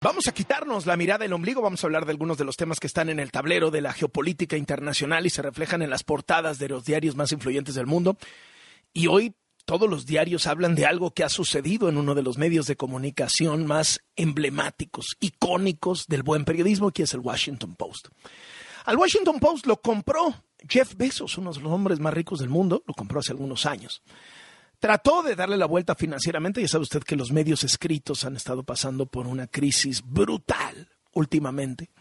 Vamos a quitarnos la mirada del ombligo, vamos a hablar de algunos de los temas que están en el tablero de la geopolítica internacional y se reflejan en las portadas de los diarios más influyentes del mundo. Y hoy todos los diarios hablan de algo que ha sucedido en uno de los medios de comunicación más emblemáticos, icónicos del buen periodismo, que es el Washington Post. Al Washington Post lo compró Jeff Bezos, uno de los hombres más ricos del mundo, lo compró hace algunos años. Trató de darle la vuelta financieramente. Ya sabe usted que los medios escritos han estado pasando por una crisis brutal últimamente.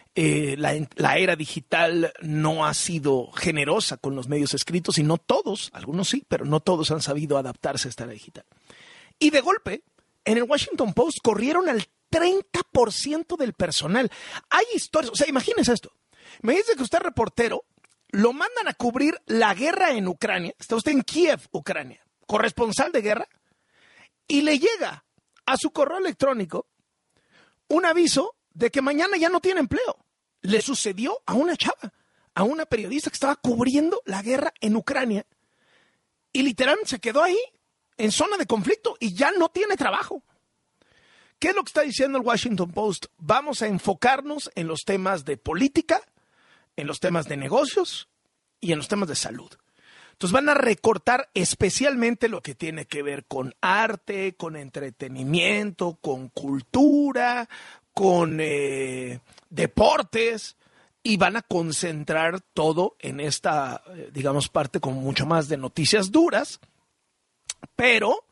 La era digital no ha sido generosa con los medios escritos y no todos, algunos sí, pero no todos han sabido adaptarse a esta era digital. Y de golpe, en el Washington Post corrieron al 30% del personal. Hay historias, o sea, imagínese esto. Me dice que usted es reportero, lo mandan a cubrir la guerra en Ucrania, está usted en Kiev, Ucrania, corresponsal de guerra, y le llega a su correo electrónico un aviso de que mañana ya no tiene empleo. Le sucedió a una chava, a una periodista que estaba cubriendo la guerra en Ucrania y literalmente se quedó ahí, en zona de conflicto, y ya no tiene trabajo. ¿Qué es lo que está diciendo el Washington Post? Vamos a enfocarnos en los temas de política, en los temas de negocios y en los temas de salud. Entonces van a recortar especialmente lo que tiene que ver con arte, con entretenimiento, con cultura, con deportes, y van a concentrar todo en esta, digamos, parte con mucho más de noticias duras, pero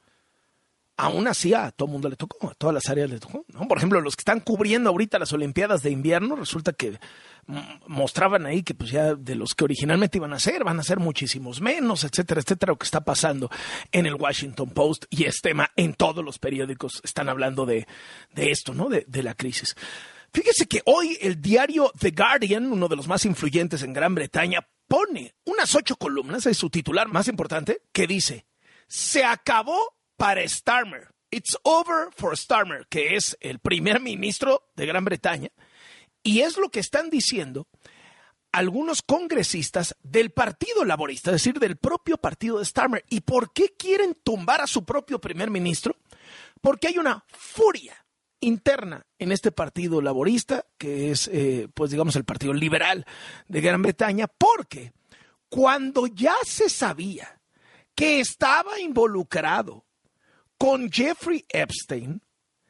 aún así a todo el mundo le tocó, a todas las áreas le tocó, ¿no? Por ejemplo, los que están cubriendo ahorita las Olimpiadas de invierno, resulta que mostraban ahí que pues ya de los que originalmente van a ser muchísimos menos, etcétera, etcétera, lo que está pasando en el Washington Post, y es tema en todos los periódicos, están hablando de esto, ¿no? De la crisis. Fíjese que hoy el diario The Guardian, uno de los más influyentes en Gran Bretaña, pone unas 8 columnas, es su titular más importante, que dice: se acabó para Starmer. It's over for Starmer, que es el primer ministro de Gran Bretaña. Y es lo que están diciendo algunos congresistas del Partido Laborista, es decir, del propio partido de Starmer. ¿Y por qué quieren tumbar a su propio primer ministro? Porque hay una furia interna en este Partido Laborista, que es, pues digamos, el Partido Liberal de Gran Bretaña, porque cuando ya se sabía que estaba involucrado con Jeffrey Epstein,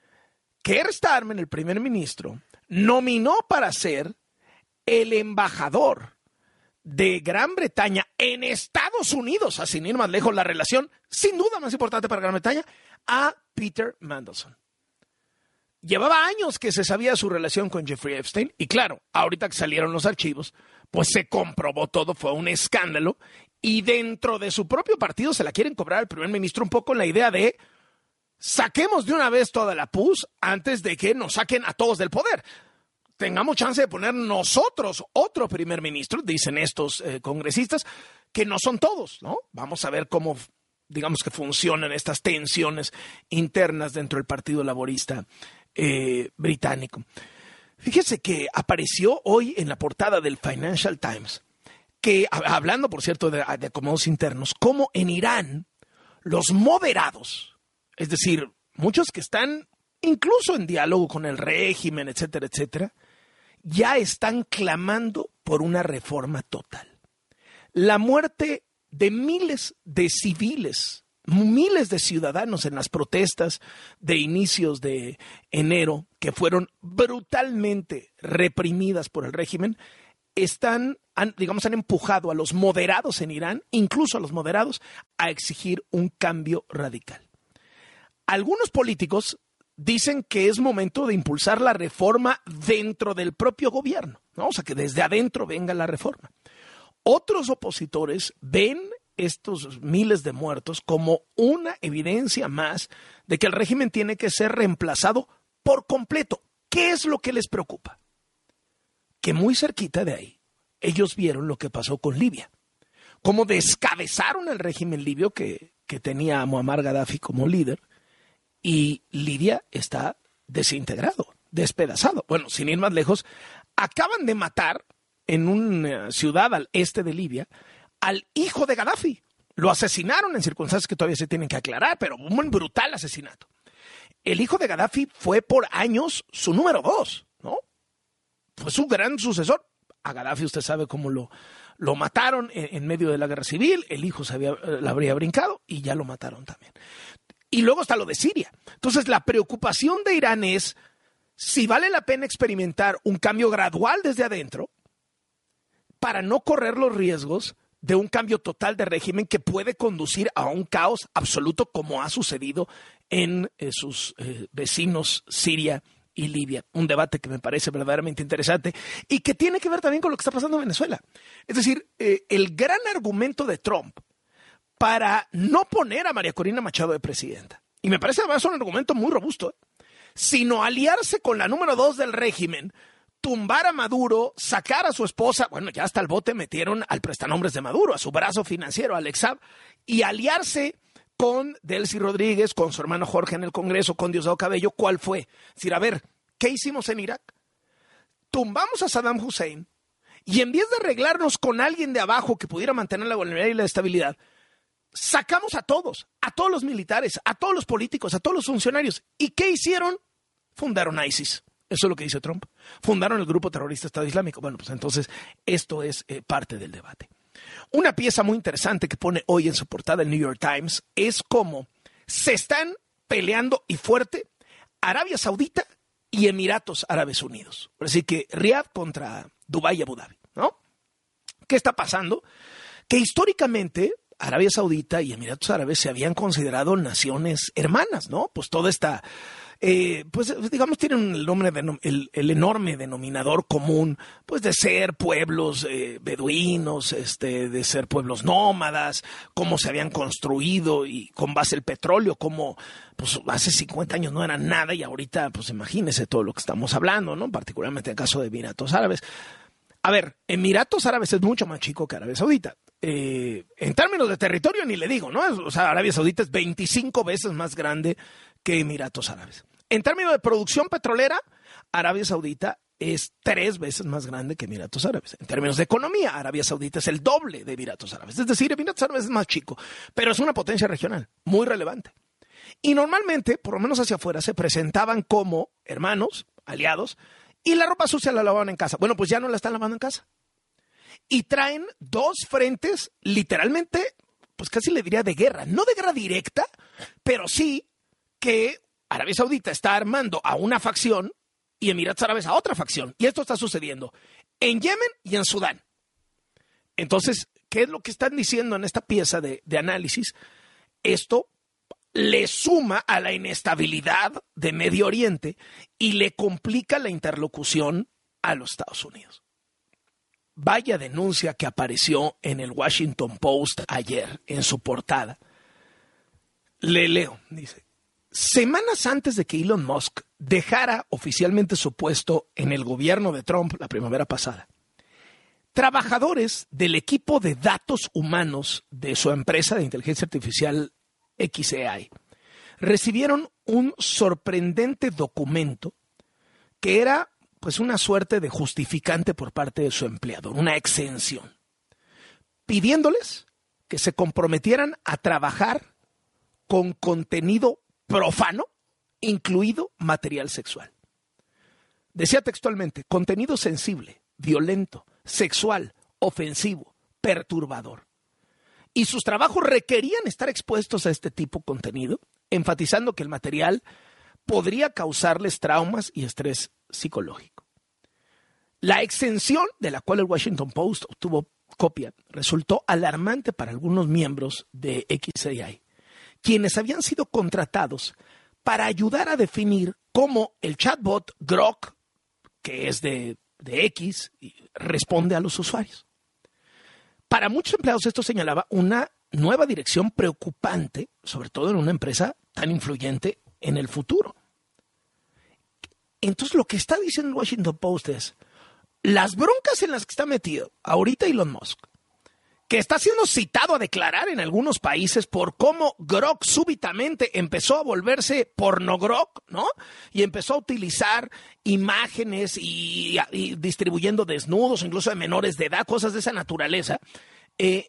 Keir Starmer, el primer ministro, nominó para ser el embajador de Gran Bretaña en Estados Unidos, sin ir más lejos, la relación sin duda más importante para Gran Bretaña, a Peter Mandelson. Llevaba años que se sabía su relación con Jeffrey Epstein y claro, ahorita que salieron los archivos, pues se comprobó todo, fue un escándalo, y dentro de su propio partido se la quieren cobrar al primer ministro un poco en la idea de saquemos de una vez toda la pus antes de que nos saquen a todos del poder. Tengamos chance de poner nosotros otro primer ministro, dicen estos congresistas, que no son todos, ¿no? Vamos a ver cómo, digamos, que funcionan estas tensiones internas dentro del Partido Laborista británico. Fíjese que apareció hoy en la portada del Financial Times, que hablando, por cierto, de acomodos internos, como en Irán los moderados, es decir, muchos que están incluso en diálogo con el régimen, etcétera, etcétera, ya están clamando por una reforma total. La muerte de miles de civiles, miles de ciudadanos en las protestas de inicios de enero, que fueron brutalmente reprimidas por el régimen, han empujado a los moderados en Irán, incluso a los moderados, a exigir un cambio radical. Algunos políticos dicen que es momento de impulsar la reforma dentro del propio gobierno, ¿no? O sea, que desde adentro venga la reforma. Otros opositores ven estos miles de muertos como una evidencia más de que el régimen tiene que ser reemplazado por completo. ¿Qué es lo que les preocupa? Que muy cerquita de ahí, ellos vieron lo que pasó con Libia. Cómo descabezaron el régimen libio que tenía a Muammar Gaddafi como líder, y Libia está desintegrado, despedazado. Bueno, sin ir más lejos, acaban de matar en una ciudad al este de Libia al hijo de Gaddafi. Lo asesinaron en circunstancias que todavía se tienen que aclarar, pero un brutal asesinato. el hijo de Gaddafi fue por años su número 2, ¿no? Fue su gran sucesor. A Gaddafi usted sabe cómo lo mataron en medio de la guerra civil, el hijo la habría brincado y ya lo mataron también. Y luego está lo de Siria. Entonces la preocupación de Irán es si vale la pena experimentar un cambio gradual desde adentro para no correr los riesgos de un cambio total de régimen que puede conducir a un caos absoluto como ha sucedido en sus vecinos Siria y Libia. Un debate que me parece verdaderamente interesante y que tiene que ver también con lo que está pasando en Venezuela. Es decir, el gran argumento de Trump para no poner a María Corina Machado de presidenta, y me parece además un argumento muy robusto, sino aliarse con la número 2 del régimen, tumbar a Maduro, sacar a su esposa, bueno, ya hasta el bote metieron al prestanombres de Maduro, a su brazo financiero, Alex Saab, y aliarse con Delcy Rodríguez, con su hermano Jorge en el Congreso, con Diosdado Cabello. ¿Cuál fue? Es decir, a ver, ¿qué hicimos en Irak? Tumbamos a Saddam Hussein y en vez de arreglarnos con alguien de abajo que pudiera mantener la gobernabilidad y la estabilidad, sacamos a todos los militares, a todos los políticos, a todos los funcionarios. ¿Y qué hicieron? Fundaron ISIS. Eso es lo que dice Trump. Fundaron el grupo terrorista Estado Islámico. Bueno, pues entonces esto es parte del debate. Una pieza muy interesante que pone hoy en su portada el New York Times es cómo se están peleando y fuerte Arabia Saudita y Emiratos Árabes Unidos. Así que Riad contra Dubái y Abu Dhabi, ¿no? ¿Qué está pasando? Que históricamente Arabia Saudita y Emiratos Árabes se habían considerado naciones hermanas, ¿no? Pues toda esta... pues digamos tienen el nombre el enorme denominador común pues de ser pueblos beduinos, de ser pueblos nómadas, cómo se habían construido y con base el petróleo, como pues hace 50 años no era nada y ahorita pues imagínese todo lo que estamos hablando, ¿no? Particularmente en el caso de Emiratos Árabes. A ver, Emiratos Árabes es mucho más chico que Arabia Saudita. En términos de territorio ni le digo, ¿no? O sea, Arabia Saudita es 25 veces más grande que Emiratos Árabes. En términos de producción petrolera, Arabia Saudita es 3 veces más grande que Emiratos Árabes. En términos de economía, Arabia Saudita es el doble de Emiratos Árabes. Es decir, Emiratos Árabes es más chico, pero es una potencia regional muy relevante. Y normalmente, por lo menos hacia afuera, se presentaban como hermanos, aliados, y la ropa sucia la lavaban en casa. Bueno, pues ya no la están lavando en casa. Y traen 2 frentes, literalmente, pues casi le diría de guerra. No de guerra directa, pero sí que Arabia Saudita está armando a una facción y Emiratos Árabes a otra facción. Y esto está sucediendo en Yemen y en Sudán. Entonces, ¿qué es lo que están diciendo en esta pieza de análisis? Esto le suma a la inestabilidad de Medio Oriente y le complica la interlocución a los Estados Unidos. Vaya denuncia que apareció en el Washington Post ayer en su portada. Le leo, dice: semanas antes de que Elon Musk dejara oficialmente su puesto en el gobierno de Trump la primavera pasada, trabajadores del equipo de datos humanos de su empresa de inteligencia artificial xAI recibieron un sorprendente documento que era pues una suerte de justificante por parte de su empleador, una exención, pidiéndoles que se comprometieran a trabajar con contenido profano, incluido material sexual. Decía textualmente: contenido sensible, violento, sexual, ofensivo, perturbador. Y sus trabajos requerían estar expuestos a este tipo de contenido, enfatizando que el material podría causarles traumas y estrés psicológico. La exención, de la cual el Washington Post obtuvo copia, resultó alarmante para algunos miembros de xAI, quienes habían sido contratados para ayudar a definir cómo el chatbot Grok, que es de X, responde a los usuarios. Para muchos empleados esto señalaba una nueva dirección preocupante, sobre todo en una empresa tan influyente en el futuro. Entonces lo que está diciendo el Washington Post es: las broncas en las que está metido ahorita Elon Musk, que está siendo citado a declarar en algunos países por cómo Grok súbitamente empezó a volverse pornogrok, ¿no? Y empezó a utilizar imágenes y distribuyendo desnudos, incluso de menores de edad, cosas de esa naturaleza.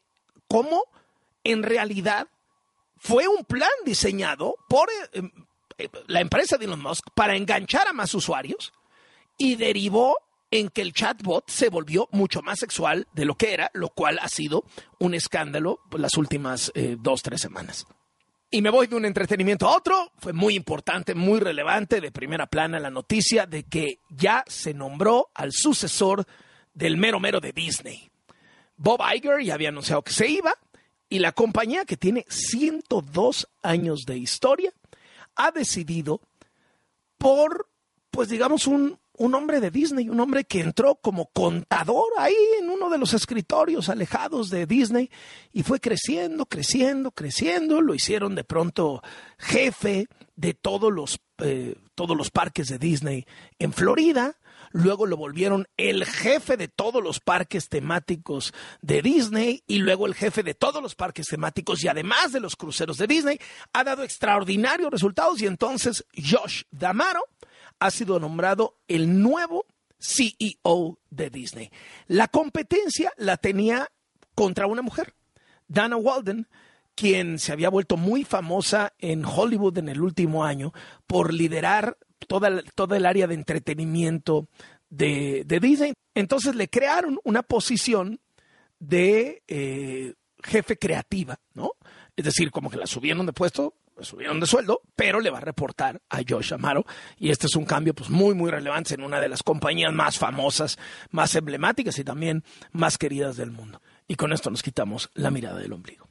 Cómo en realidad fue un plan diseñado por la empresa de Elon Musk para enganchar a más usuarios y derivó en que el chatbot se volvió mucho más sexual de lo que era, lo cual ha sido un escándalo pues, las últimas 2-3 semanas. Y me voy de un entretenimiento a otro. Fue muy importante, muy relevante, de primera plana la noticia de que ya se nombró al sucesor del mero mero de Disney. Bob Iger ya había anunciado que se iba y la compañía, que tiene 102 años de historia, ha decidido por, pues digamos, un hombre de Disney, un hombre que entró como contador ahí en uno de los escritorios alejados de Disney y fue creciendo, lo hicieron de pronto jefe de todos los parques de Disney en Florida, luego lo volvieron el jefe de todos los parques temáticos de Disney y luego el jefe de todos los parques temáticos y además de los cruceros de Disney, ha dado extraordinarios resultados y entonces Josh D'Amaro ha sido nombrado el nuevo CEO de Disney. La competencia la tenía contra una mujer, Dana Walden, quien se había vuelto muy famosa en Hollywood en el último año por liderar toda el área de entretenimiento de Disney. Entonces le crearon una posición de jefe creativa, ¿no? Es decir, como que la subieron de puesto, subieron de sueldo, pero le va a reportar a Josh D'Amaro y este es un cambio pues muy muy relevante en una de las compañías más famosas, más emblemáticas y también más queridas del mundo. Y con esto nos quitamos la mirada del ombligo.